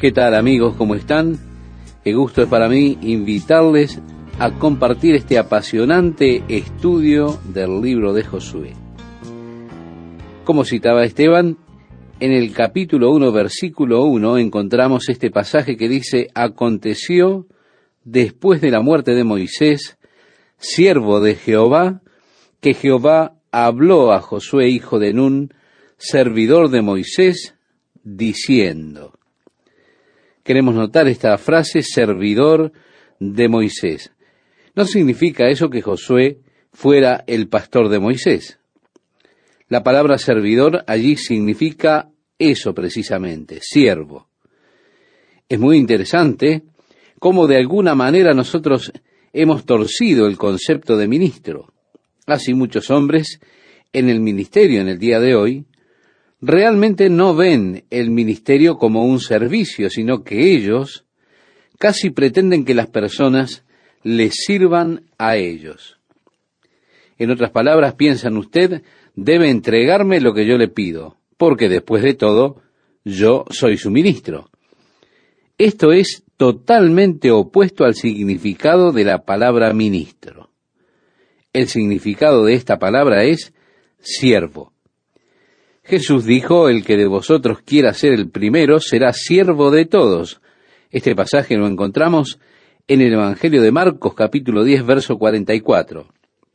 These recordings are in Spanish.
¿Qué tal, amigos? ¿Cómo están? Qué gusto es para mí invitarles a compartir este apasionante estudio del libro de Josué. Como citaba Esteban, en el capítulo 1, versículo 1, encontramos este pasaje que dice: aconteció después de la muerte de Moisés, siervo de Jehová, que Jehová habló a Josué, hijo de Nun, servidor de Moisés, diciendo. Queremos notar esta frase, servidor de Moisés. No significa eso que Josué fuera el pastor de Moisés. La palabra servidor allí significa eso precisamente, siervo. Es muy interesante cómo de alguna manera nosotros hemos torcido el concepto de ministro. Así muchos hombres en el ministerio en el día de hoy realmente no ven el ministerio como un servicio, sino que ellos casi pretenden que las personas les sirvan a ellos. En otras palabras, piensan: usted debe entregarme lo que yo le pido, porque después de todo, yo soy su ministro. Esto es totalmente opuesto al significado de la palabra ministro. El significado de esta palabra es siervo. Jesús dijo: el que de vosotros quiera ser el primero será siervo de todos. Este pasaje lo encontramos en el Evangelio de Marcos, capítulo 10, verso 44.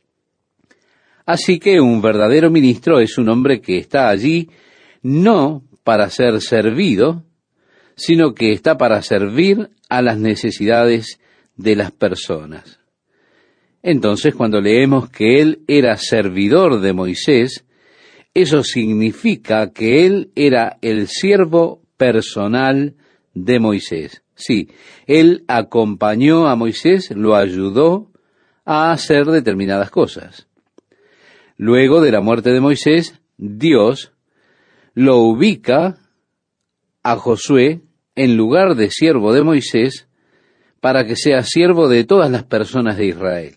Así que un verdadero ministro es un hombre que está allí no para ser servido, sino que está para servir a las necesidades de las personas. Entonces, cuando leemos que él era servidor de Moisés, eso significa que él era el siervo personal de Moisés. Sí, él acompañó a Moisés, lo ayudó a hacer determinadas cosas. Luego de la muerte de Moisés, Dios lo ubica a Josué en lugar de siervo de Moisés para que sea siervo de todas las personas de Israel.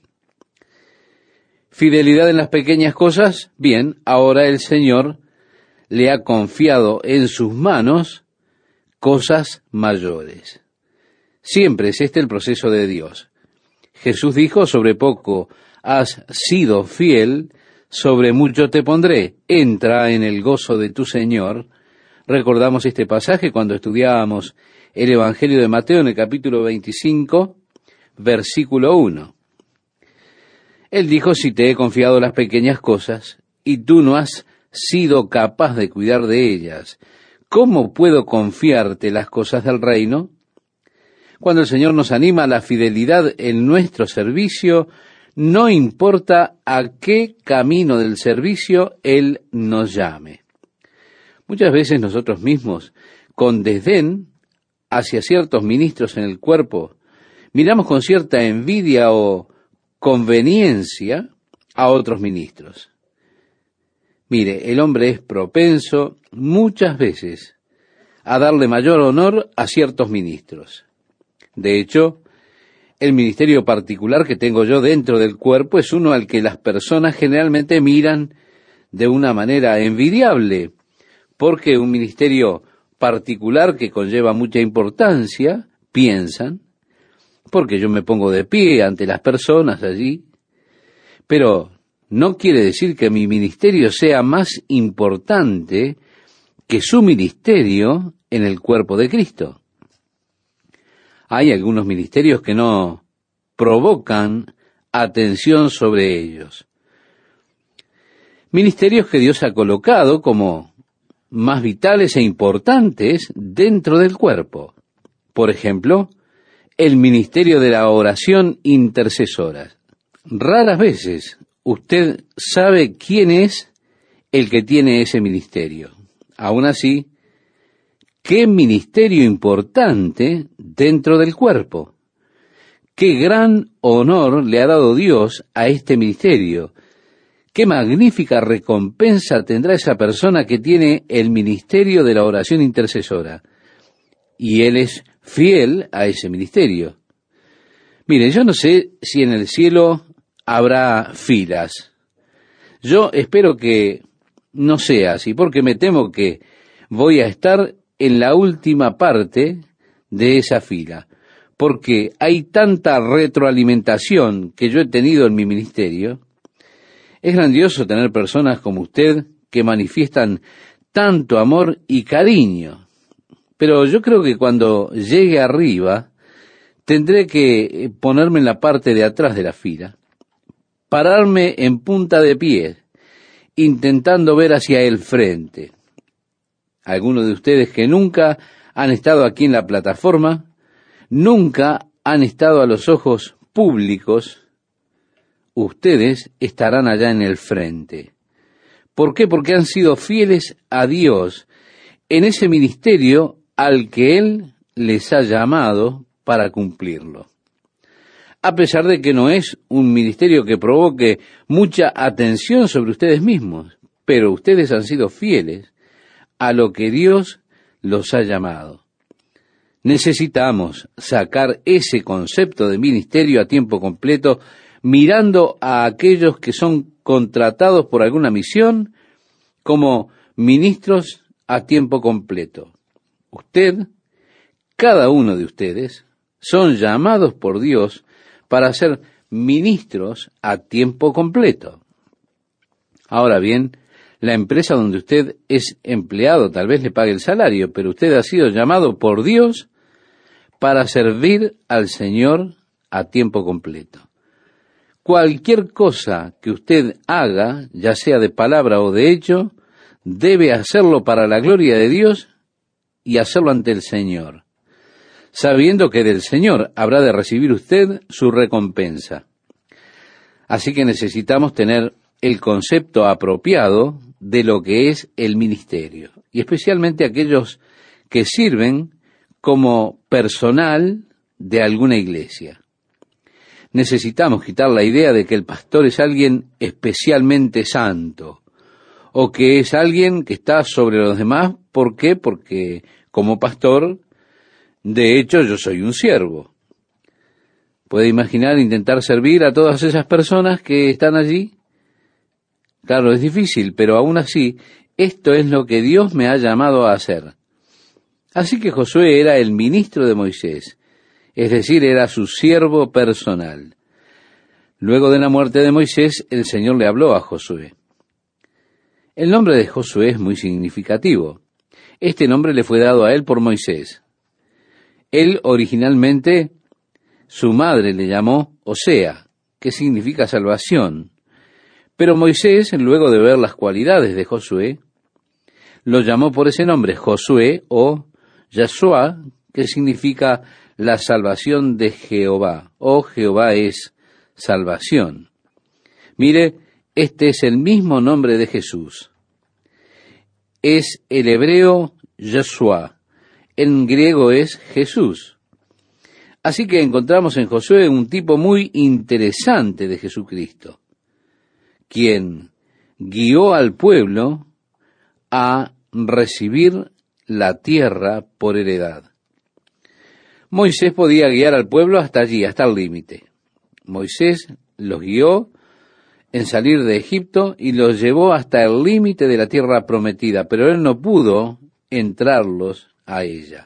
Fidelidad en las pequeñas cosas, bien, ahora el Señor le ha confiado en sus manos cosas mayores. Siempre es este el proceso de Dios. Jesús dijo: sobre poco has sido fiel, sobre mucho te pondré, entra en el gozo de tu Señor. Recordamos este pasaje cuando estudiábamos el Evangelio de Mateo en el capítulo 25, versículo 1. Él dijo: si te he confiado las pequeñas cosas, y tú no has sido capaz de cuidar de ellas, ¿cómo puedo confiarte las cosas del reino? Cuando el Señor nos anima a la fidelidad en nuestro servicio, no importa a qué camino del servicio Él nos llame. Muchas veces nosotros mismos, con desdén hacia ciertos ministros en el cuerpo, miramos con cierta envidia o conveniencia a otros ministros. Mire, el hombre es propenso muchas veces a darle mayor honor a ciertos ministros. De hecho, el ministerio particular que tengo yo dentro del cuerpo es uno al que las personas generalmente miran de una manera envidiable, porque un ministerio particular que conlleva mucha importancia, piensan, porque yo me pongo de pie ante las personas allí, pero no quiere decir que mi ministerio sea más importante que su ministerio en el cuerpo de Cristo. Hay algunos ministerios que no provocan atención sobre ellos. Ministerios que Dios ha colocado como más vitales e importantes dentro del cuerpo. Por ejemplo, el ministerio de la oración intercesora. Raras veces usted sabe quién es el que tiene ese ministerio. Aún así, qué ministerio importante dentro del cuerpo. Qué gran honor le ha dado Dios a este ministerio. Qué magnífica recompensa tendrá esa persona que tiene el ministerio de la oración intercesora. Y él es fiel a ese ministerio. Mire, yo no sé si en el cielo habrá filas. Yo espero que no sea así, porque me temo que voy a estar en la última parte de esa fila, porque hay tanta retroalimentación que yo he tenido en mi ministerio. Es grandioso tener personas como usted que manifiestan tanto amor y cariño, pero yo creo que cuando llegue arriba tendré que ponerme en la parte de atrás de la fila, pararme en punta de pie, intentando ver hacia el frente. Algunos de ustedes que nunca han estado aquí en la plataforma, nunca han estado a los ojos públicos, ustedes estarán allá en el frente. ¿Por qué? Porque han sido fieles a Dios en ese ministerio al que Él les ha llamado para cumplirlo. A pesar de que no es un ministerio que provoque mucha atención sobre ustedes mismos, pero ustedes han sido fieles a lo que Dios los ha llamado. Necesitamos sacar ese concepto de ministerio a tiempo completo mirando a aquellos que son contratados por alguna misión como ministros a tiempo completo. Usted, cada uno de ustedes, son llamados por Dios para ser ministros a tiempo completo. Ahora bien, la empresa donde usted es empleado tal vez le pague el salario, pero usted ha sido llamado por Dios para servir al Señor a tiempo completo. Cualquier cosa que usted haga, ya sea de palabra o de hecho, debe hacerlo para la gloria de Dios y hacerlo ante el Señor, sabiendo que del Señor habrá de recibir usted su recompensa. Así que necesitamos tener el concepto apropiado de lo que es el ministerio, y especialmente aquellos que sirven como personal de alguna iglesia. Necesitamos quitar la idea de que el pastor es alguien especialmente santo, o que es alguien que está sobre los demás. ¿Por qué? Porque como pastor, de hecho, yo soy un siervo. ¿Puede imaginar intentar servir a todas esas personas que están allí? Claro, es difícil, pero aún así, esto es lo que Dios me ha llamado a hacer. Así que Josué era el ministro de Moisés, es decir, era su siervo personal. Luego de la muerte de Moisés, el Señor le habló a Josué. El nombre de Josué es muy significativo. Este nombre le fue dado a él por Moisés. Él originalmente, su madre le llamó Osea, que significa salvación. Pero Moisés, luego de ver las cualidades de Josué, lo llamó por ese nombre, Josué o Yahshua, que significa la salvación de Jehová, o Jehová es salvación. Mire, este es el mismo nombre de Jesús. Es el hebreo Yahshua, en griego es Jesús. Así que encontramos en Josué un tipo muy interesante de Jesucristo, quien guió al pueblo a recibir la tierra por heredad. Moisés podía guiar al pueblo hasta allí, hasta el límite. Moisés los guió en salir de Egipto y los llevó hasta el límite de la tierra prometida, pero él no pudo entrarlos a ella.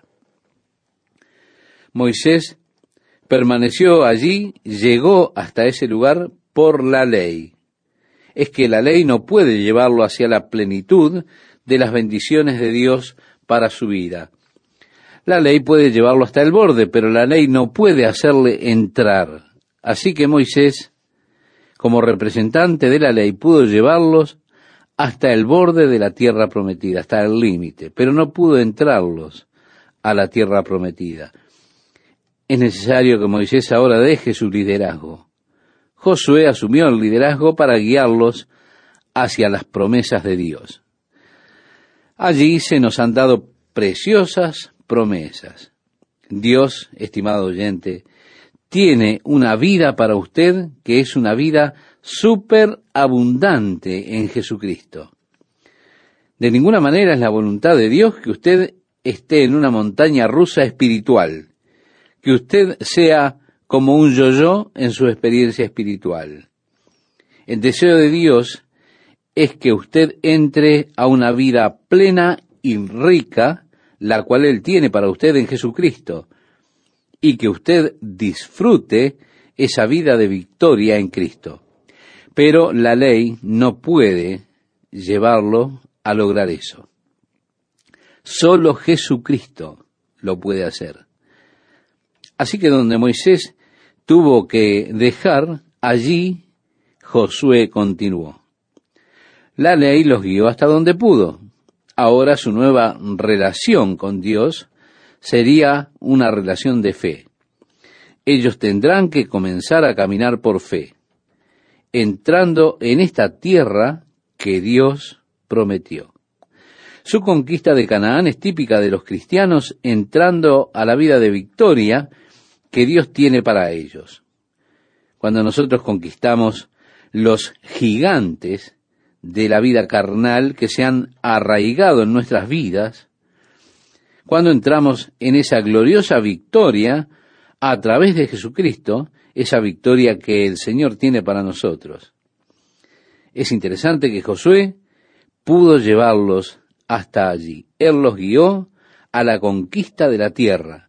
Moisés permaneció allí, llegó hasta ese lugar por la ley. Es que la ley no puede llevarlo hacia la plenitud de las bendiciones de Dios para su vida. La ley puede llevarlo hasta el borde, pero la ley no puede hacerle entrar. Así que Moisés, como representante de la ley, pudo llevarlos hasta el borde de la tierra prometida, hasta el límite, pero no pudo entrarlos a la tierra prometida. Es necesario que Moisés ahora deje su liderazgo. Josué asumió el liderazgo para guiarlos hacia las promesas de Dios. Allí se nos han dado preciosas promesas. Dios, estimado oyente, tiene una vida para usted que es una vida superabundante en Jesucristo. De ninguna manera es la voluntad de Dios que usted esté en una montaña rusa espiritual, que usted sea como un yo-yo en su experiencia espiritual. El deseo de Dios es que usted entre a una vida plena y rica, la cual Él tiene para usted en Jesucristo. y que usted disfrute esa vida de victoria en Cristo. Pero la ley no puede llevarlo a lograr eso. Solo Jesucristo lo puede hacer. Así que donde Moisés tuvo que dejar, allí Josué continuó. La ley los guió hasta donde pudo. Ahora su nueva relación con Dios sería una relación de fe. Ellos tendrán que comenzar a caminar por fe, entrando en esta tierra que Dios prometió. Su conquista de Canaán es típica de los cristianos entrando a la vida de victoria que Dios tiene para ellos. Cuando nosotros conquistamos los gigantes de la vida carnal que se han arraigado en nuestras vidas, cuando entramos en esa gloriosa victoria a través de Jesucristo, esa victoria que el Señor tiene para nosotros. Es interesante que Josué pudo llevarlos hasta allí. Él los guió a la conquista de la tierra,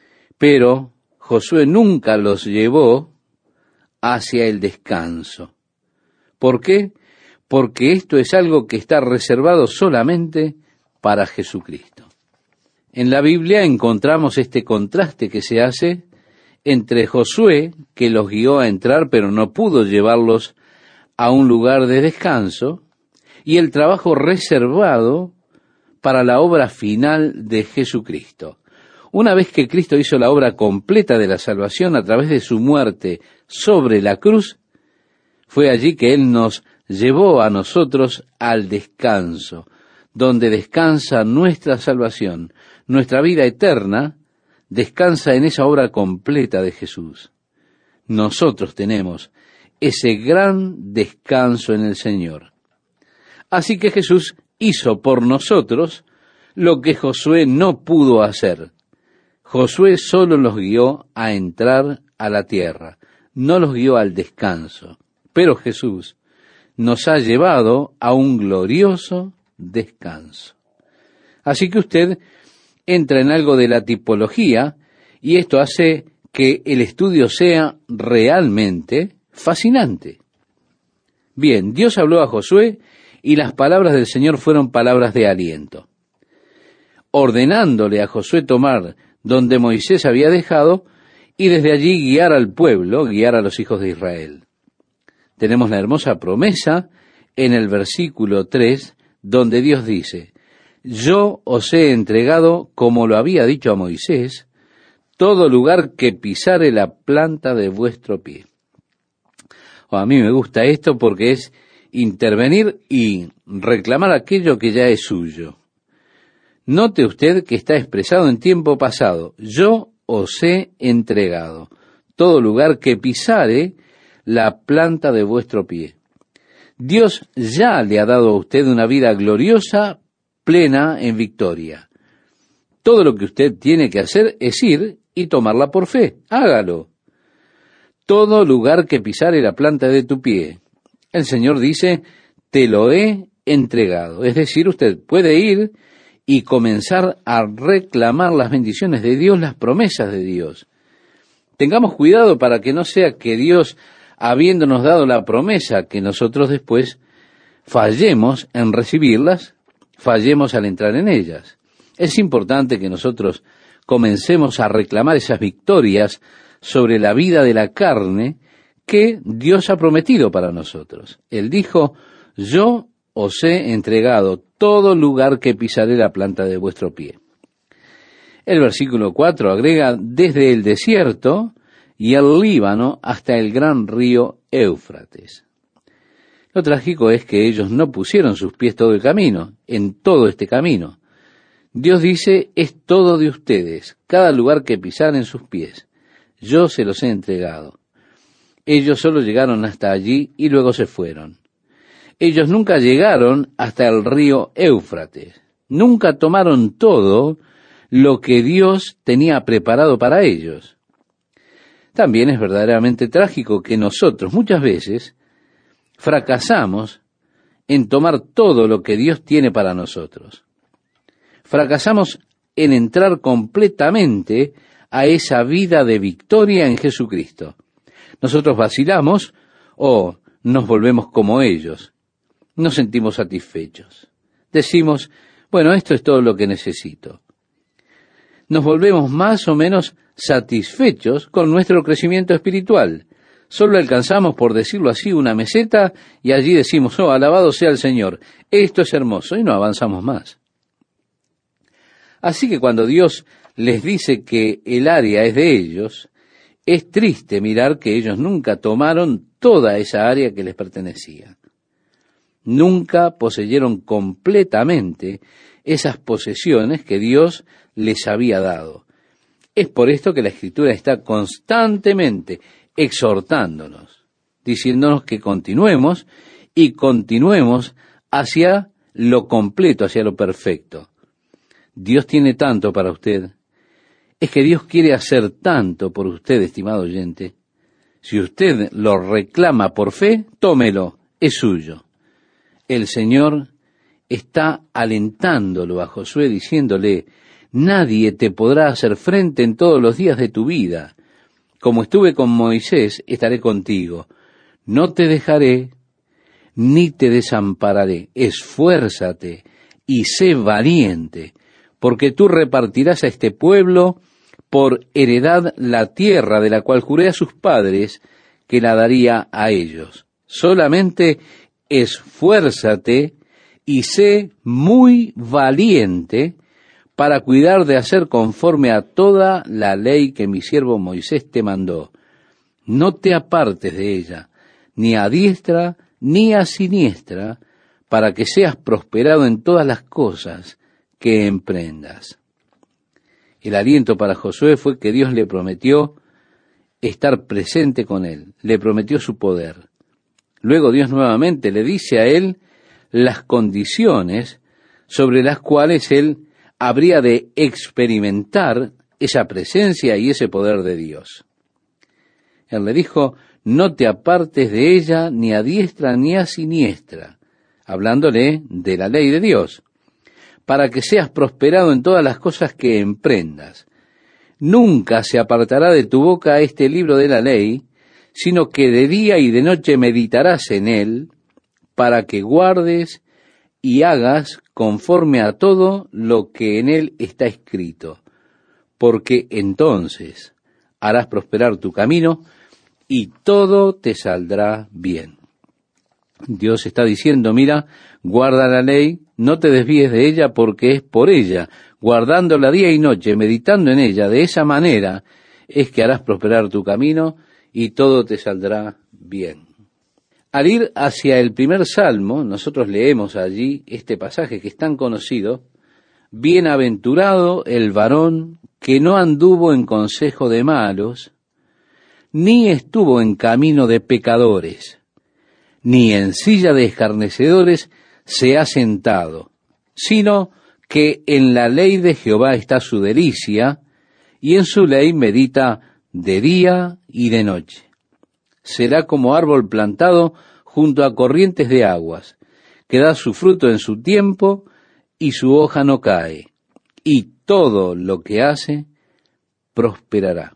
pero Josué nunca los llevó hacia el descanso. ¿Por qué? Porque esto es algo que está reservado solamente para Jesucristo. En la Biblia encontramos este contraste que se hace entre Josué, que los guió a entrar pero no pudo llevarlos a un lugar de descanso, y el trabajo reservado para la obra final de Jesucristo. Una vez que Cristo hizo la obra completa de la salvación a través de su muerte sobre la cruz, fue allí que Él nos llevó a nosotros al descanso, donde descansa nuestra salvación, nuestra vida eterna, descansa en esa obra completa de Jesús. Nosotros tenemos ese gran descanso en el Señor. Así que Jesús hizo por nosotros lo que Josué no pudo hacer. Josué solo los guió a entrar a la tierra, no los guió al descanso. Pero Jesús nos ha llevado a un glorioso descanso. Así que usted entra en algo de la tipología y esto hace que el estudio sea realmente fascinante. Bien, Dios habló a Josué y las palabras del Señor fueron palabras de aliento, ordenándole a Josué tomar donde Moisés había dejado y desde allí guiar al pueblo, guiar a los hijos de Israel. Tenemos la hermosa promesa en el versículo 3, donde Dios dice: yo os he entregado, como lo había dicho a Moisés, todo lugar que pisare la planta de vuestro pie. A mí me gusta esto porque es intervenir y reclamar aquello que ya es suyo. Note usted que está expresado en tiempo pasado. Yo os he entregado todo lugar que pisare la planta de vuestro pie. Dios ya le ha dado a usted una vida gloriosa, plena en victoria. Todo lo que usted tiene que hacer es ir y tomarla por fe. Hágalo. Todo lugar que pisare la planta de tu pie. El Señor dice, te lo he entregado. Es decir, usted puede ir y comenzar a reclamar las bendiciones de Dios, las promesas de Dios. Tengamos cuidado para que no sea que Dios, habiéndonos dado la promesa, que nosotros después fallemos en recibirlas, fallemos al entrar en ellas. Es importante que nosotros comencemos a reclamar esas victorias sobre la vida de la carne que Dios ha prometido para nosotros. Él dijo, yo os he entregado todo lugar que pisaré la planta de vuestro pie. El versículo 4 agrega, desde el desierto y el Líbano hasta el gran río Éufrates. Lo trágico es que ellos no pusieron sus pies todo el camino, en todo este camino. Dios dice, es todo de ustedes, cada lugar que pisaren sus pies. Yo se los he entregado. Ellos solo llegaron hasta allí y luego se fueron. Ellos nunca llegaron hasta el río Éufrates. Nunca tomaron todo lo que Dios tenía preparado para ellos. También es verdaderamente trágico que nosotros muchas veces fracasamos en tomar todo lo que Dios tiene para nosotros. Fracasamos en entrar completamente a esa vida de victoria en Jesucristo. Nosotros vacilamos o nos volvemos como ellos. Nos sentimos satisfechos. Decimos, bueno, esto es todo lo que necesito. Nos volvemos más o menos satisfechos con nuestro crecimiento espiritual. Solo alcanzamos, por decirlo así, una meseta y allí decimos, oh, alabado sea el Señor, esto es hermoso, y no avanzamos más. Así que cuando Dios les dice que el área es de ellos, es triste mirar que ellos nunca tomaron toda esa área que les pertenecía. Nunca poseyeron completamente esas posesiones que Dios les había dado. Es por esto que la Escritura está constantemente exhortándonos, diciéndonos que continuemos y continuemos hacia lo completo, hacia lo perfecto. Dios tiene tanto para usted. Es que Dios quiere hacer tanto por usted, estimado oyente. Si usted lo reclama por fe, tómelo, es suyo. El Señor está alentándolo a Josué, diciéndole, nadie te podrá hacer frente en todos los días de tu vida. Como estuve con Moisés, estaré contigo. No te dejaré, ni te desampararé. Esfuérzate y sé valiente, porque tú repartirás a este pueblo por heredad la tierra de la cual juré a sus padres que la daría a ellos. Solamente esfuérzate y sé muy valiente para cuidar de hacer conforme a toda la ley que mi siervo Moisés te mandó. No te apartes de ella, ni a diestra ni a siniestra, para que seas prosperado en todas las cosas que emprendas. El aliento para Josué fue que Dios le prometió estar presente con él, le prometió su poder. Luego Dios nuevamente le dice a él las condiciones sobre las cuales él habría de experimentar esa presencia y ese poder de Dios. Él le dijo, no te apartes de ella ni a diestra ni a siniestra, hablándole de la ley de Dios, para que seas prosperado en todas las cosas que emprendas. Nunca se apartará de tu boca este libro de la ley, sino que de día y de noche meditarás en él, para que guardes y hagas conforme a todo lo que en él está escrito, porque entonces harás prosperar tu camino y todo te saldrá bien. Dios está diciendo, mira, guarda la ley, no te desvíes de ella, porque es por ella, guardándola día y noche, meditando en ella, de esa manera es que harás prosperar tu camino y todo te saldrá bien. Al ir hacia el primer salmo, nosotros leemos allí este pasaje que es tan conocido, bienaventurado el varón que no anduvo en consejo de malos, ni estuvo en camino de pecadores, ni en silla de escarnecedores se ha sentado, sino que en la ley de Jehová está su delicia, y en su ley medita de día y de noche. Será como árbol plantado junto a corrientes de aguas, que da su fruto en su tiempo, y su hoja no cae, y todo lo que hace prosperará.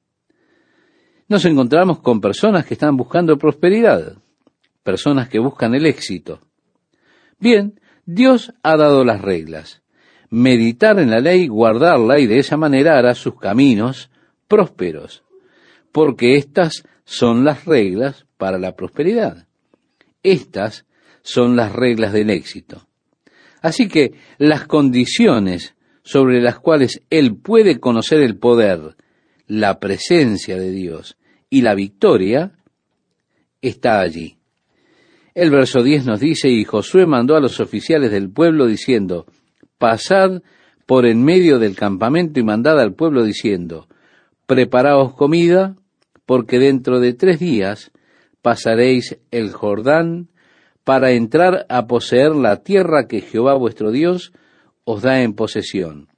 Nos encontramos con personas que están buscando prosperidad, personas que buscan el éxito. Bien, Dios ha dado las reglas. Meditar en la ley, guardarla, y de esa manera hará sus caminos prósperos, porque estas son las reglas para la prosperidad. Estas son las reglas del éxito. Así que las condiciones sobre las cuales él puede conocer el poder, la presencia de Dios y la victoria, está allí. El verso 10 nos dice, y Josué mandó a los oficiales del pueblo diciendo, pasad por en medio del campamento y mandad al pueblo diciendo, preparaos comida, porque dentro de 3 días pasaréis el Jordán para entrar a poseer la tierra que Jehová vuestro Dios os da en posesión.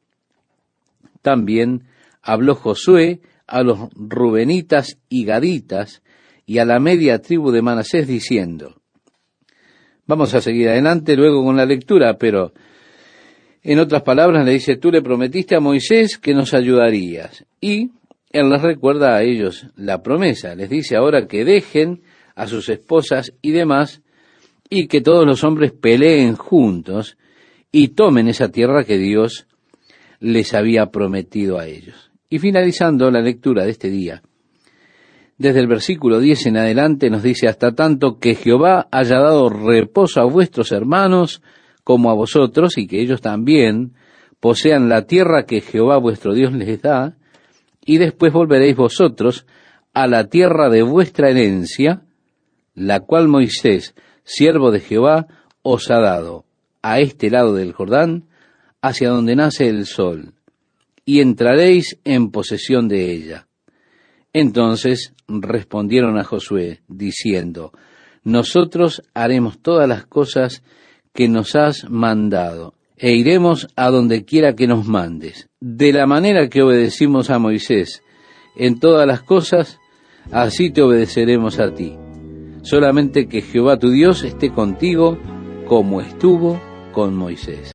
También habló Josué a los rubenitas y gaditas y a la media tribu de Manasés diciendo, vamos a seguir adelante luego con la lectura, pero En otras palabras, le dice, tú le prometiste a Moisés que nos ayudarías. Y él les recuerda a ellos la promesa. Les dice ahora que dejen a sus esposas y demás, y que todos los hombres peleen juntos y tomen esa tierra que Dios les había prometido a ellos. Y finalizando la lectura de este día, desde el versículo 10 en adelante nos dice, hasta tanto que Jehová haya dado reposo a vuestros hermanos como a vosotros, y que ellos también posean la tierra que Jehová vuestro Dios les da, y después volveréis vosotros a la tierra de vuestra herencia, la cual Moisés, siervo de Jehová, os ha dado a este lado del Jordán, hacia donde nace el sol, y entraréis en posesión de ella. Entonces respondieron a Josué, diciendo, nosotros haremos todas las cosas que nos has mandado, e iremos a donde quiera que nos mandes. De la manera que obedecimos a Moisés en todas las cosas, así te obedeceremos a ti. Solamente que Jehová tu Dios esté contigo como estuvo con Moisés.